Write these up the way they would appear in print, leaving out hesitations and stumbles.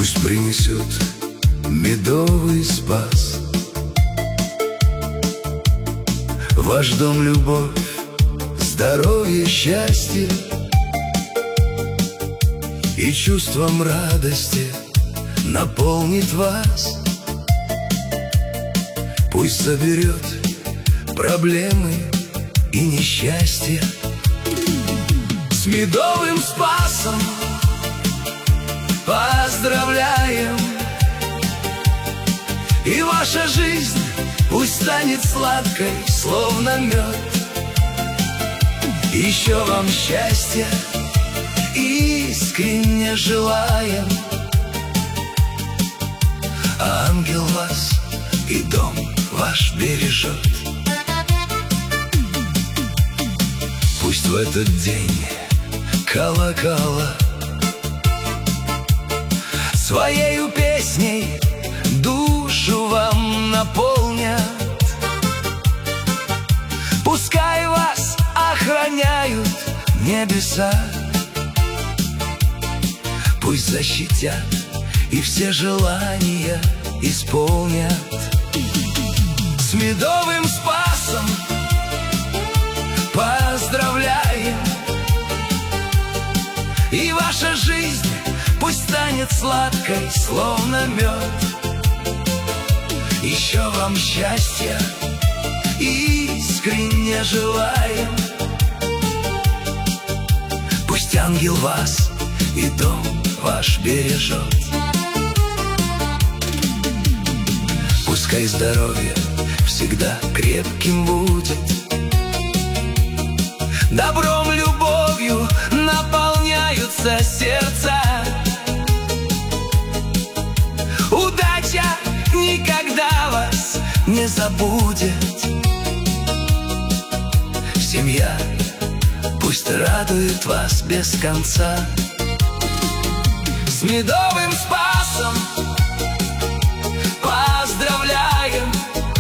Пусть принесет медовый спас ваш дом, любовь, здоровье, счастье и чувством радости наполнит вас. Пусть заберет проблемы и несчастья. С медовым спасом поздравляем, и ваша жизнь пусть станет сладкой, словно мед. Еще вам счастья искренне желаем, а ангел вас и дом ваш бережет. Пусть в этот день колокола своею песней душу вам наполнят. Пускай вас охраняют небеса, пусть защитят и все желания исполнят. С медовым спасом поздравляем, и ваша жизнь пусть станет сладкой, словно мед. Еще вам счастья искренне желаем, пусть ангел вас и дом ваш бережет. Пускай здоровье всегда крепким будет, добром, любовью наполняются сердца. Удача никогда вас не забудет. Семья пусть радует вас без конца. С медовым спасом поздравляем,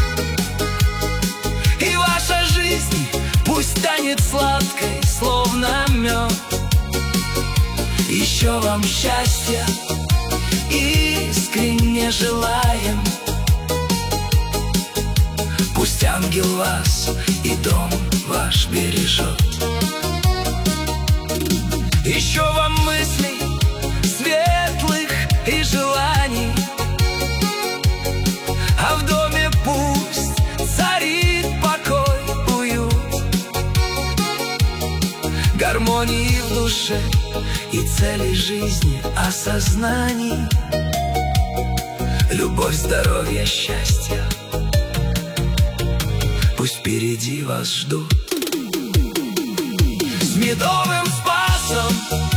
и ваша жизнь пусть станет сладкой, словно мед. Еще вам счастья искренне желаем, пусть ангел вас и дом ваш бережет. Еще вам мыслей светлых и желаний, а в доме пусть царит покой, уют, гармонии в душе и цели жизни осознаний, любовь, здоровье, счастье пусть впереди вас ждут. С медовым спасом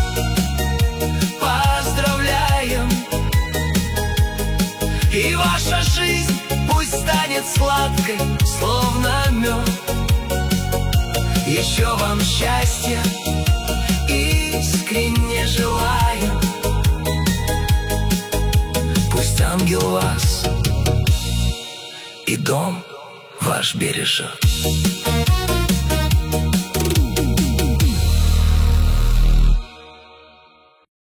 поздравляем, и ваша жизнь пусть станет сладкой, словно мед. Еще вам счастья искренне желаем, пусть ангел вас и дом ваш бережет.